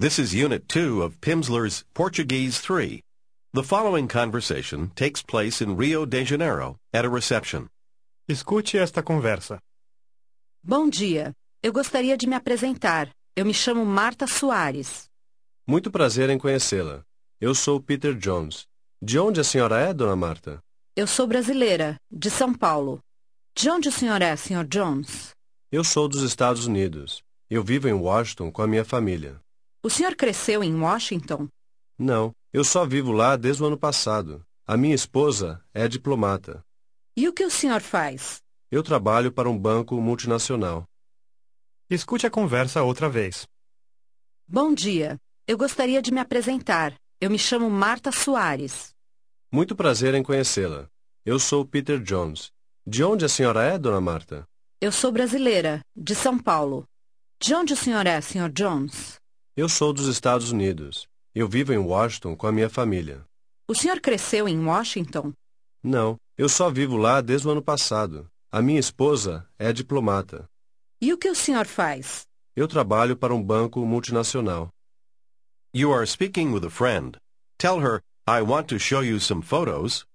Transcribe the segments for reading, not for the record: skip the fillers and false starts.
This is Unit 2 of Pimsleur's Portuguese 3. The following conversation takes place in Rio de Janeiro at a reception. Escute esta conversa. Bom dia. Eu gostaria de me apresentar. Eu me chamo Marta Soares. Muito prazer em conhecê-la. Eu sou Peter Jones. De onde a senhora é, dona Marta? Eu sou brasileira, de São Paulo. De onde o senhor é, Sr. Jones? Eu sou dos Estados Unidos. Eu vivo em Washington com a minha família. O senhor cresceu em Washington? Não, eu só vivo lá desde o ano passado. A minha esposa é diplomata. E o que o senhor faz? Eu trabalho para um banco multinacional. Escute a conversa outra vez. Bom dia. Eu gostaria de me apresentar. Eu me chamo Marta Soares. Muito prazer em conhecê-la. Eu sou Peter Jones. De onde a senhora é, dona Marta? Eu sou brasileira, de São Paulo. De onde o senhor é, Sr. Jones? Eu sou dos Estados Unidos. Eu vivo em Washington com a minha família. O senhor cresceu em Washington? Não, eu só vivo lá desde o ano passado. A minha esposa é diplomata. E o que o senhor faz? Eu trabalho para um banco multinacional. You are speaking with a friend. Tell her, I want to show you some photos.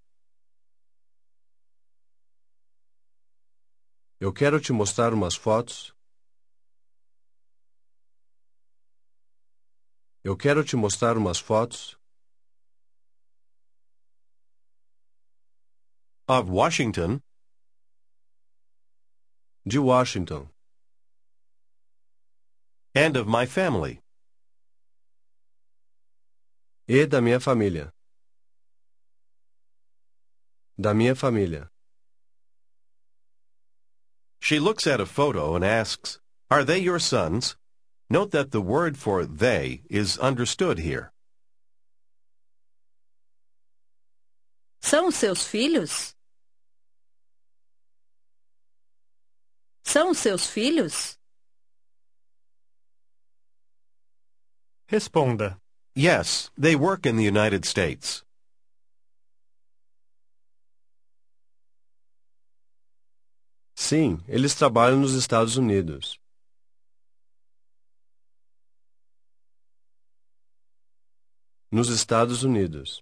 Eu quero te mostrar umas fotos. Eu quero te mostrar umas fotos. Of Washington. De Washington. And of my family. E da minha família. Da minha família. She looks at a photo and asks, are they your sons? Note that the word for they is understood here. São os seus filhos? São os seus filhos? Responda. Yes, they work in the United States. Sim, eles trabalham nos Estados Unidos. Nos Estados Unidos.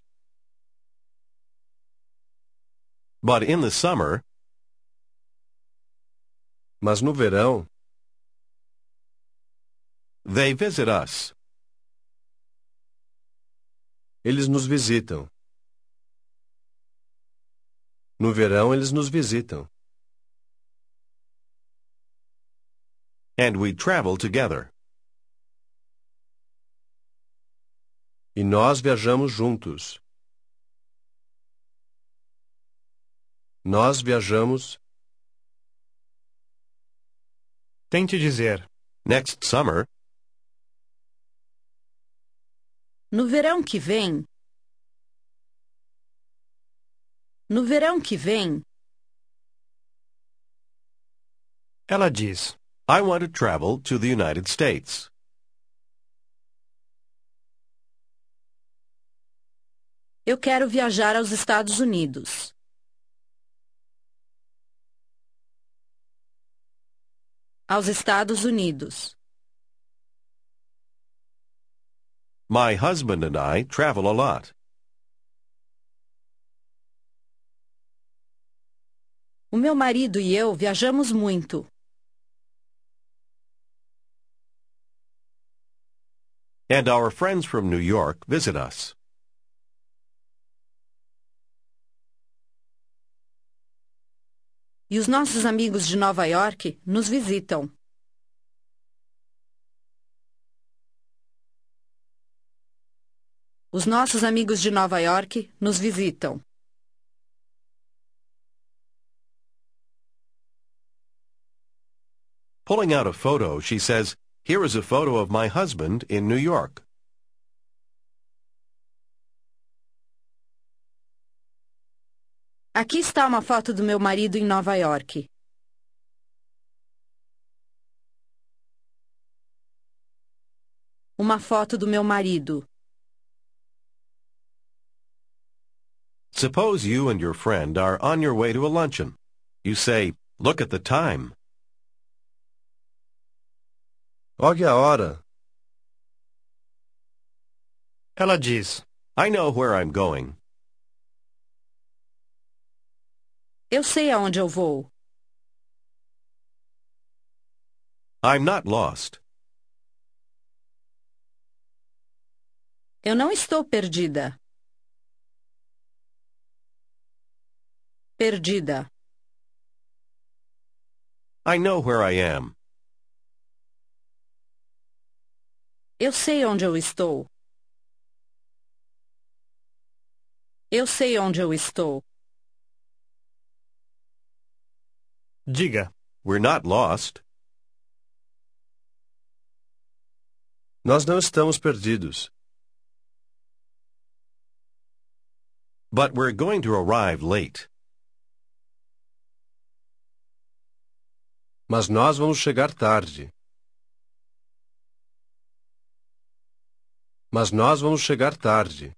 But in the summer, Mas no verão, they visit us. eles nos visitam. No verão, eles nos visitam. And we travel together. E nós viajamos juntos. Nós viajamos. Tente dizer. Next summer, No verão que vem? No verão que vem? Ela diz. I want to travel to the United States. Eu quero viajar aos Estados Unidos. Aos Estados Unidos. My husband and I travel a lot. O meu marido e eu viajamos muito. And our friends from New York visit us. E os nossos amigos de Nova York nos visitam. Os nossos amigos de Nova York nos visitam. Pulling out a photo, she says, here is a photo of my husband in New York. Aqui está uma foto do meu marido em Nova York. Uma foto do meu marido. Suppose you and your friend are on your way to a luncheon. You say, look at the time. Olhe a hora. Ela diz: I know where I'm going. Eu sei aonde eu vou. I'm not lost. Eu não estou perdida. Perdida. I know where I am. Eu sei onde eu estou. Eu sei onde eu estou. Diga: We're not lost. Nós não estamos perdidos. But we're going to arrive late. Mas nós vamos chegar tarde. Mas nós vamos chegar tarde.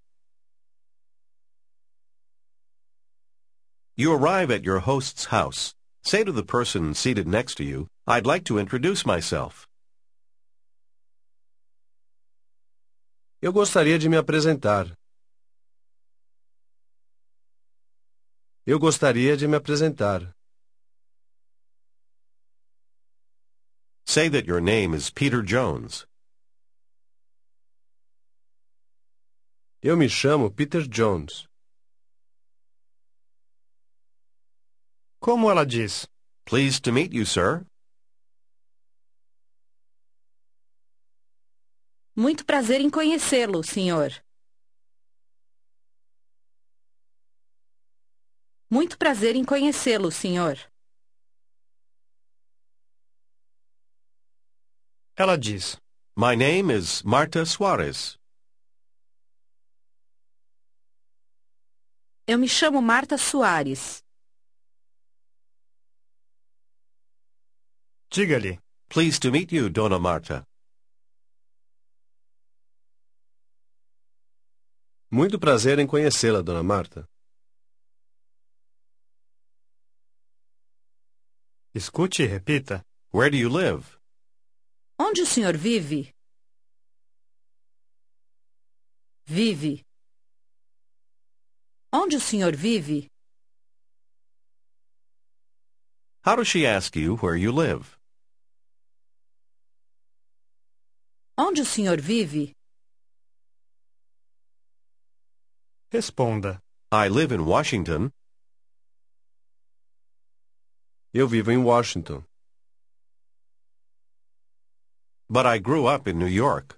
You arrive at your host's house. Say to the person seated next to you, I'd like to introduce myself. Eu gostaria de me apresentar. Eu gostaria de me apresentar. Say that your name is Peter Jones. Eu me chamo Peter Jones. como ela diz? Pleased to meet you, sir. Muito prazer em conhecê-lo, senhor. Muito prazer em conhecê-lo, senhor. Ela diz: My name is Marta Suarez. Eu me chamo Marta Soares. diga-lhe, Pleased to meet you, Dona Marta. Muito prazer em conhecê-la, Dona Marta. escute e repita. Where do you live? Onde o senhor vive? Vive. Onde o senhor vive? How does she ask you where you live? Onde o senhor vive? Responda. I live in Washington. Eu vivo em Washington. But I grew up in New York.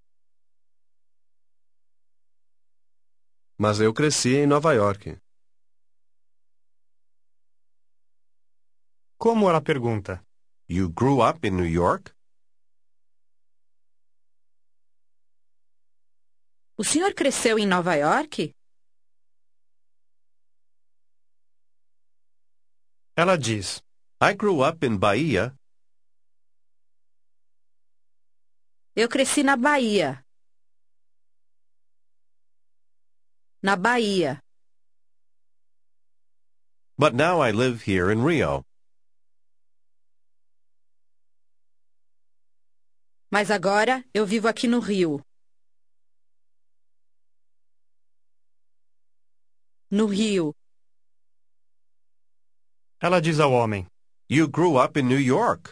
Mas eu cresci em Nova York. Como ela pergunta? You grew up in New York? O senhor cresceu em Nova York? Ela diz: I grew up in Bahia. Eu cresci na Bahia. Na Bahia. But now I live here in Rio. Mas agora eu vivo aqui no Rio. No Rio. Ela diz ao homem: You grew up in New York.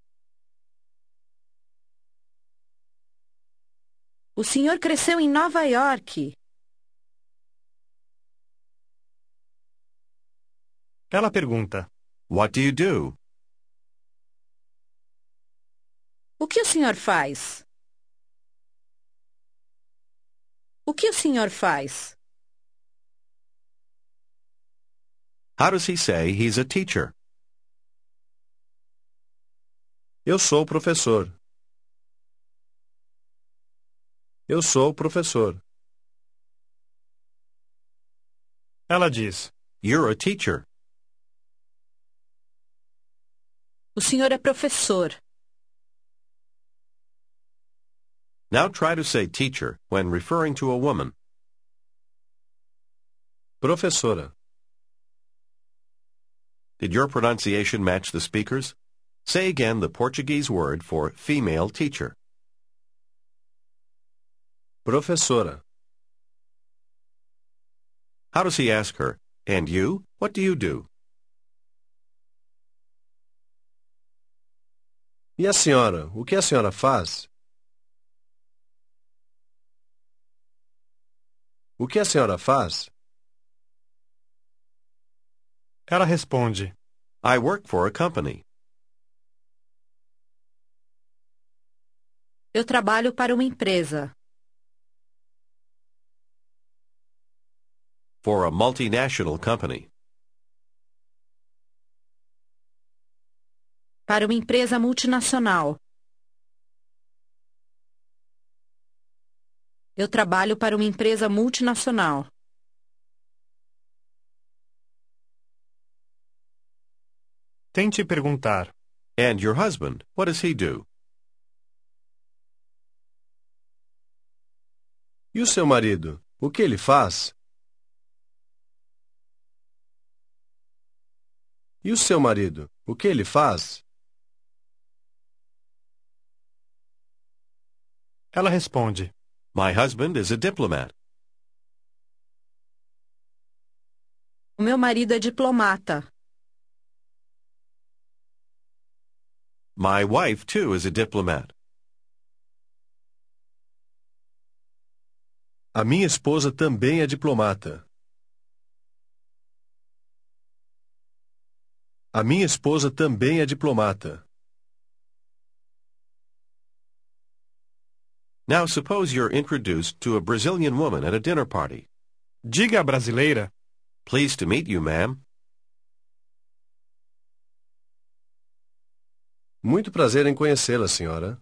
O senhor cresceu em Nova York. Ela pergunta: What do you do? O que o senhor faz? O que o senhor faz? How does he say he's a teacher? Eu sou professor. Eu sou professor. Ela diz: You're a teacher. O senhor é professor. Now try to say teacher when referring to a woman. Professora. Did your pronunciation match the speaker's? Say again the Portuguese word for female teacher. Professora. How does he ask her? And you? What do you do? E a senhora? O que a senhora faz? O que a senhora faz? Ela responde: I work for a company. Eu trabalho para uma empresa. For a multinational company. Para uma empresa multinacional. Eu trabalho para uma empresa multinacional. Tente perguntar: And your husband, what does he do? E o seu marido? O que ele faz? E o seu marido? O que ele faz? Ela responde: My husband is a diplomat. O meu marido é diplomata. My wife, too, is a diplomat. A minha esposa também é diplomata. A minha esposa também é diplomata. Now suppose you're introduced to a Brazilian woman at a dinner party. Diga à brasileira: Pleased to meet you, ma'am. Muito prazer em conhecê-la, senhora.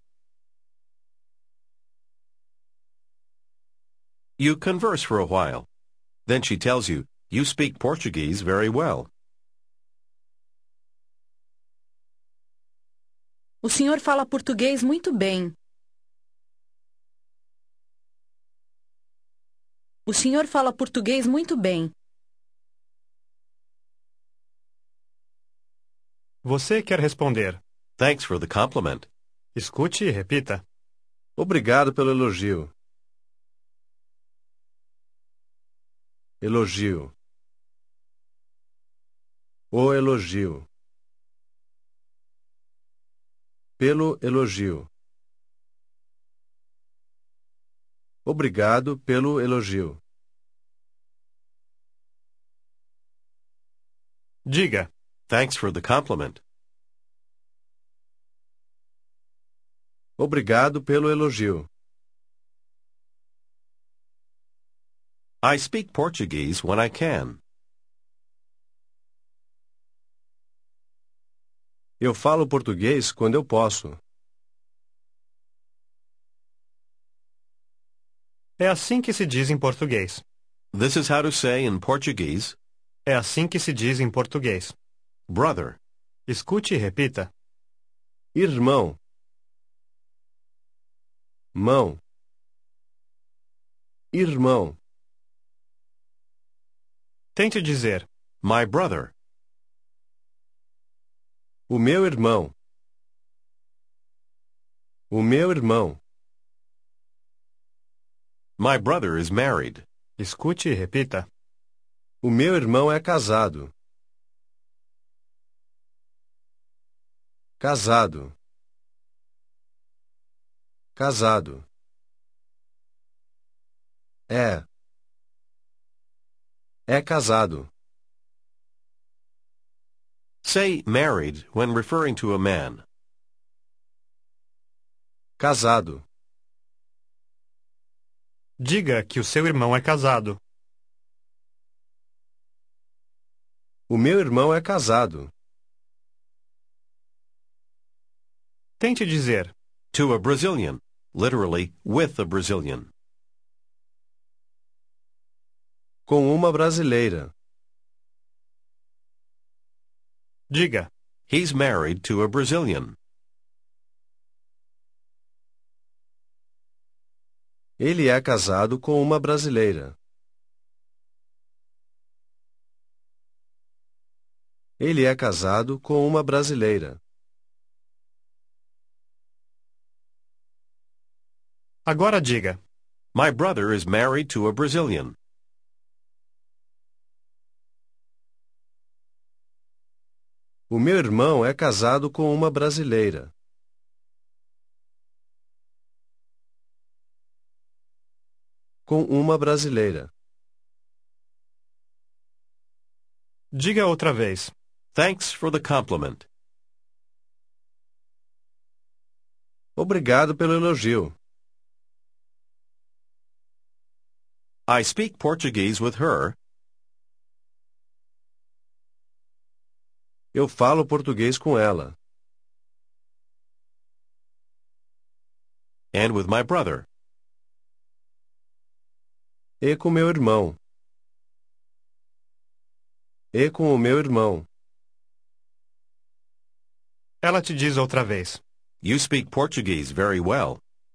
You converse for a while. Then she tells you, you speak Portuguese very well. O senhor fala português muito bem. O senhor fala português muito bem. Você quer responder: Thanks for the compliment. Escute e repita. Obrigado pelo elogio. Elogio. O elogio. Pelo elogio. Obrigado pelo elogio. Diga: Thanks for the compliment. Obrigado pelo elogio. I speak Portuguese when I can. Eu falo português quando eu posso. É assim que se diz em português. This is how to say in Portuguese, É assim que se diz em português. brother. Escute e repita. Irmão. Mão. Irmão. Tente dizer: My brother. O meu irmão. O meu irmão. My brother is married. Escute e repita. O meu irmão é casado. Casado. Casado. É. É casado. Say married when referring to a man. Casado. Diga que o seu irmão é casado. O meu irmão é casado. Tente dizer: To a Brazilian. Literally, with a Brazilian. Com uma brasileira. Diga: He's married to a Brazilian. Ele é casado com uma brasileira. Ele é casado com uma brasileira. Agora diga: My brother is married to a Brazilian. O meu irmão é casado com uma brasileira. Com uma brasileira. Diga outra vez. Thanks for the compliment. Obrigado pelo elogio. I speak Portuguese with her. Eu falo português com ela. And with my brother. E com meu irmão. E com o meu irmão. Ela te diz outra vez. You speak Portuguese very well.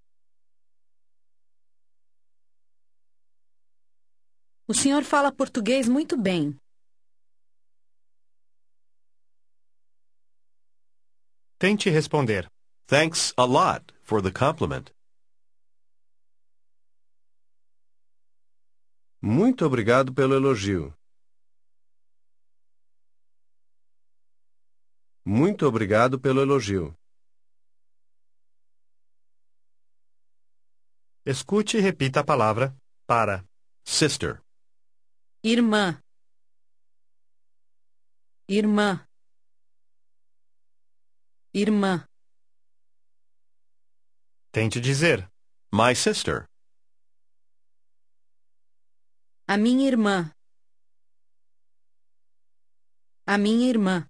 O senhor fala português muito bem. Tente responder. Thanks a lot for the compliment. Muito obrigado pelo elogio. Muito obrigado pelo elogio. Escute e repita a palavra para. Sister. Irmã. Irmã. Irmã. Tente dizer. My sister. A minha irmã. A minha irmã.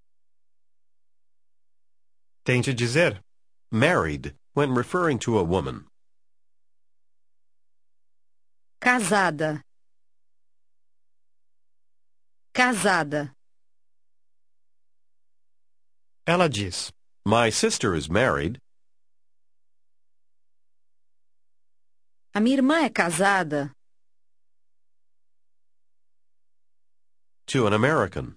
Tente dizer. Married when referring to a woman. Casada. Casada. Ela diz. My sister is married. A minha irmã é casada. To an American.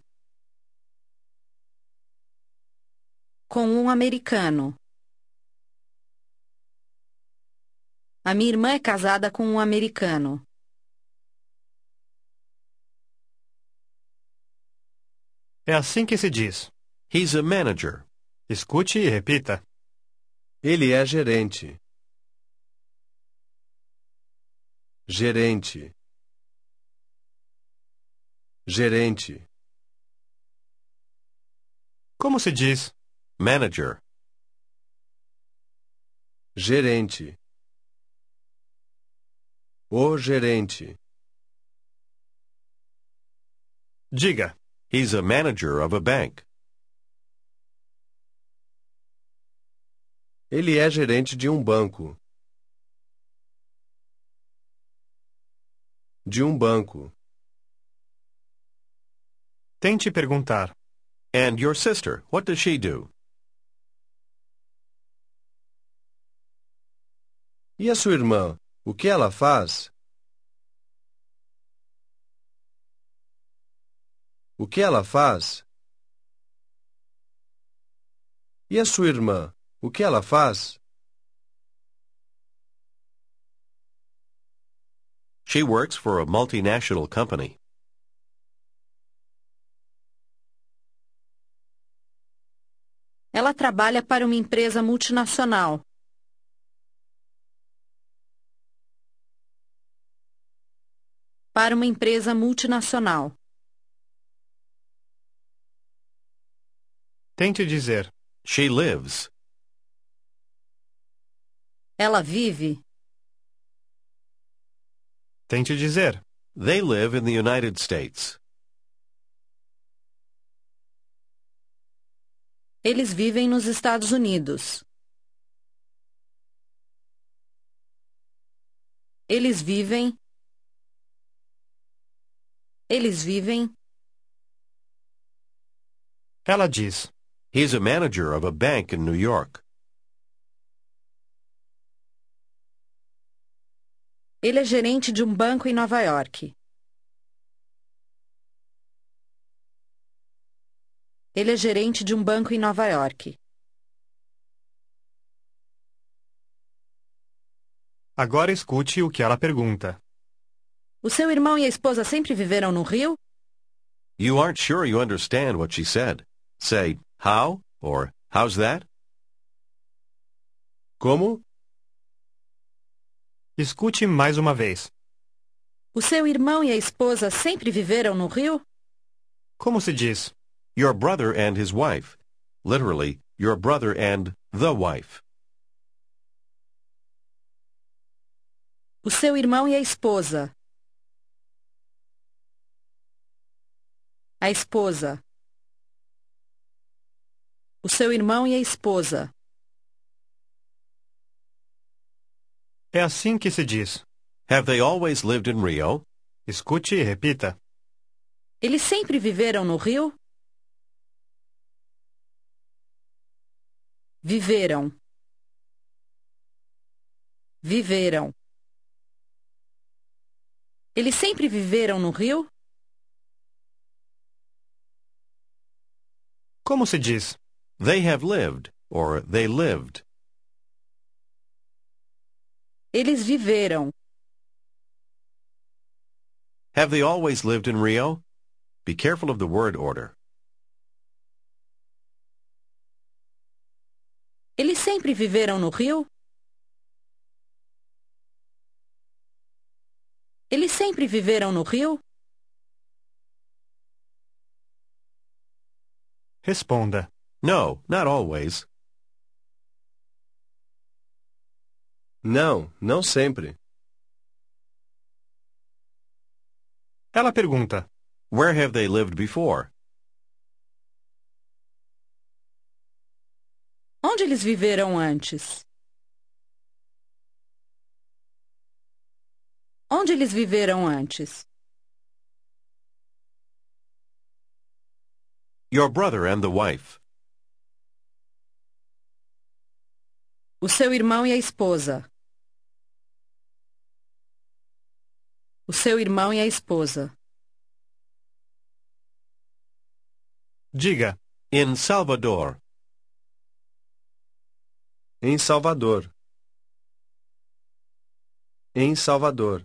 Com um americano. A minha irmã é casada com um americano. É assim que se diz. He's a manager. Escute e repita. Ele é gerente. Gerente. Gerente. Como se diz? Manager. Gerente. O gerente. Diga. He's a manager of a bank. Ele é gerente de um banco. De um banco. Tente perguntar. And your sister, what does she do? E a sua irmã, o que ela faz? O que ela faz? E a sua irmã, o que ela faz? She works for a multinational company. Ela trabalha para uma empresa multinacional. Para uma empresa multinacional. Tente dizer. She lives. Ela vive. Tente dizer. They live in the United States. Eles vivem nos Estados Unidos. Eles vivem. Eles vivem. Ela diz. He's a manager of a bank in New York. Ele é gerente de um banco em Nova York. Ele é gerente de um banco em Nova York. Agora escute o que ela pergunta. O seu irmão e a esposa sempre viveram no Rio? You aren't sure you understand what she said. Say, how or how's that? Como? Escute mais uma vez. O seu irmão e a esposa sempre viveram no Rio? Como se diz? Your brother and his wife. Literally, your brother and the wife. O seu irmão e a esposa. A esposa. O seu irmão e a esposa. É assim que se diz. Have they always lived in Rio? Escute e repita. Eles sempre viveram no Rio? Viveram. Viveram. Eles sempre viveram no Rio? Como se diz? They have lived or they lived. Eles viveram. Have they always lived in Rio? Be careful of the word order. Eles sempre viveram no Rio? Eles sempre viveram no Rio? Responda. No, not always. Não, não sempre. Ela pergunta. Where have they lived before? Onde eles viveram antes? Onde eles viveram antes? Your brother and the wife. O seu irmão e a esposa. O seu irmão e a esposa. Diga. In Salvador. Em Salvador. Em Salvador.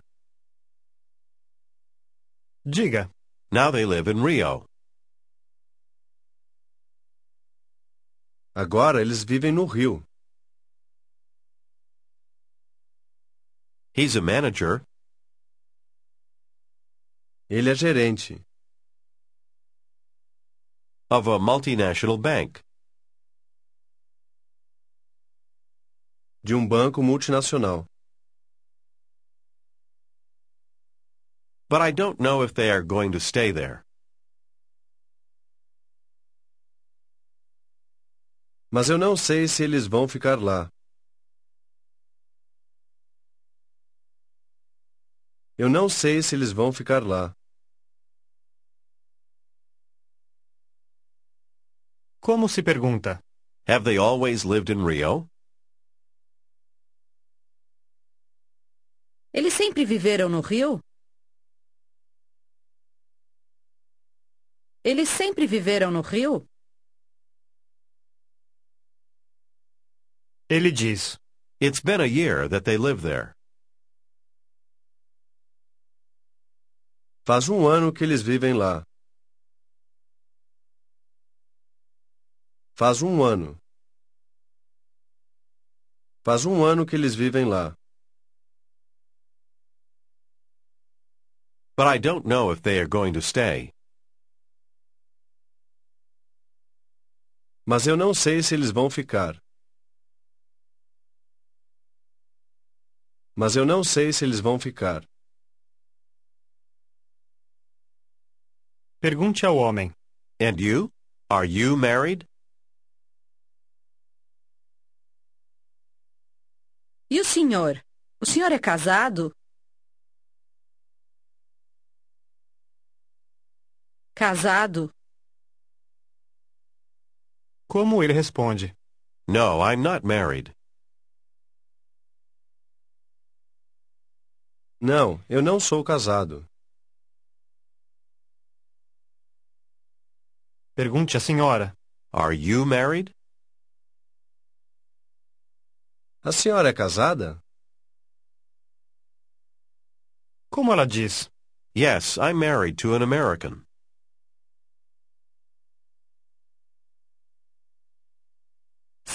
Diga. Now they live in Rio. Agora eles vivem no Rio. He's a manager. Ele é gerente Of a multinational bank. de um banco multinacional. But I don't know if they are going to stay there. Mas eu não sei se eles vão ficar lá. Eu não sei se eles vão ficar lá. Como se pergunta? Have they always lived in Rio? Eles sempre viveram no Rio? Eles sempre viveram no Rio? Ele diz. It's been a year that they live there. Faz um ano que eles vivem lá. Faz um ano. Faz um ano que eles vivem lá. But I don't know if they are going to stay. Mas eu não sei se eles vão ficar. Mas eu não sei se eles vão ficar. Pergunte ao homem. And you? Are you married? E o senhor? O senhor é casado? Casado? Como ele responde? No, I'm not married. Não, eu não sou casado. Pergunte à senhora. Are you married? A senhora é casada? Como ela diz? Yes, I'm married to an American.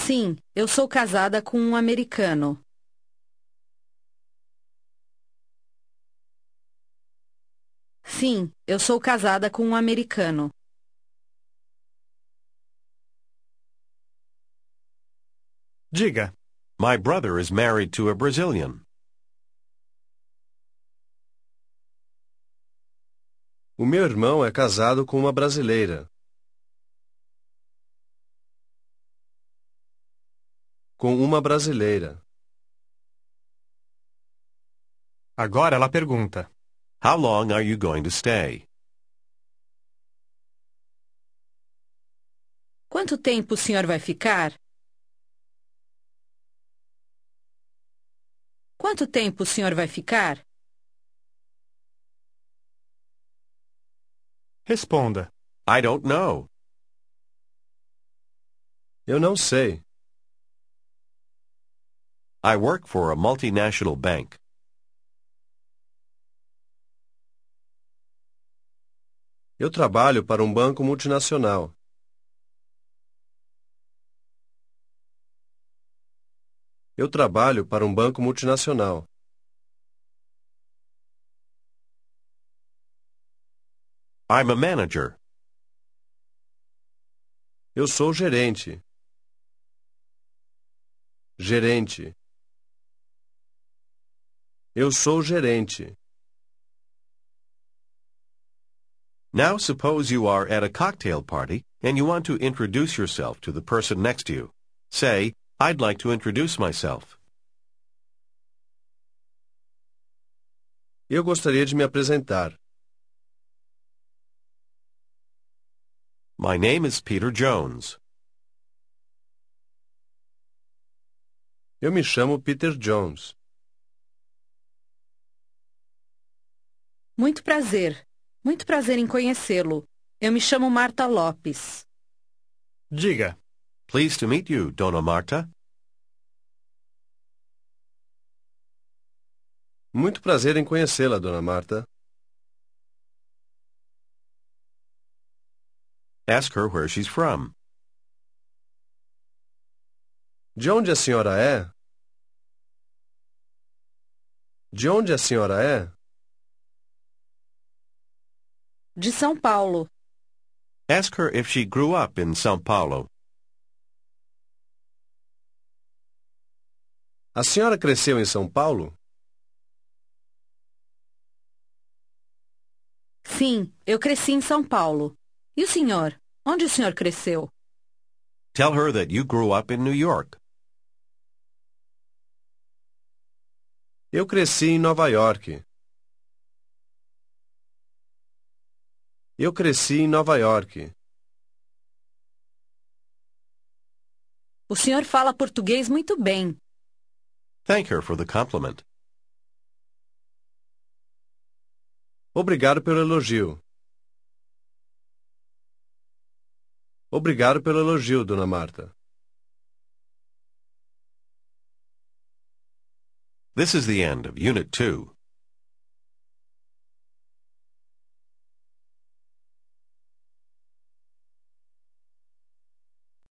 Sim, eu sou casada com um americano. Sim, eu sou casada com um americano. Diga. My brother is married to a Brazilian. O meu irmão é casado com uma brasileira. Com uma brasileira. Agora ela pergunta. How long are you going to stay? Quanto tempo o senhor vai ficar? Quanto tempo o senhor vai ficar? Responda. I don't know. Eu não sei. I work for a multinational bank. Eu trabalho para um banco multinacional. Eu trabalho para um banco multinacional. I'm a manager. Eu sou gerente. Gerente. Eu sou gerente. Now suppose you are at a cocktail party and you want to introduce yourself to the person next to you. Say, I'd like to introduce myself. Eu gostaria de me apresentar. My name is Peter Jones. Eu me chamo Peter Jones. Muito prazer. Muito prazer em conhecê-lo. Eu me chamo Marta Lopes. Diga. Pleased to meet you, Dona Marta. Muito prazer em conhecê-la, Dona Marta. Ask her where she's from. De onde a senhora é? De onde a senhora é? De São Paulo. Ask her if she grew up in São Paulo. A senhora cresceu em São Paulo? Sim, eu cresci em São Paulo. E o senhor? Onde o senhor cresceu? Tell her that you grew up in New York. Eu cresci em Nova York. Eu cresci em Nova York. O senhor fala português muito bem. Thank her for the compliment. Obrigado pelo elogio. Obrigado pelo elogio, Dona Marta. This is the end of Unit 2.